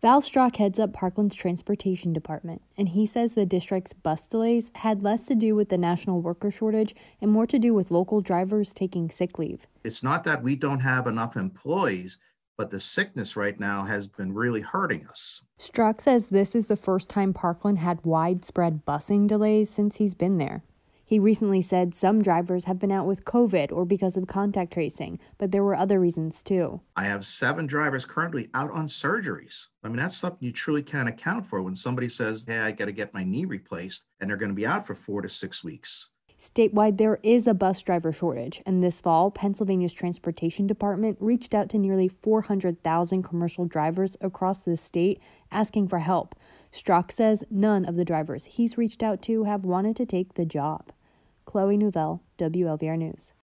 Val Strock heads up Parkland's transportation department, and he says the district's bus delays had less to do with the national worker shortage and more to do with local drivers taking sick leave. It's not that we don't have enough employees, but the sickness right now has been really hurting us. Strock says this is the first time Parkland had widespread busing delays since he's been there. He recently said some drivers have been out with COVID or because of contact tracing, but there were other reasons too. I have 7 drivers currently out on surgeries. I mean, that's something you truly can't account for when somebody says, hey, I got to get my knee replaced, and they're going to be out for 4 to 6 weeks. Statewide, there is a bus driver shortage, and this fall, Pennsylvania's transportation department reached out to nearly 400,000 commercial drivers across the state asking for help. Strock says none of the drivers he's reached out to have wanted to take the job. Chloe Nouvelle, WLVR News.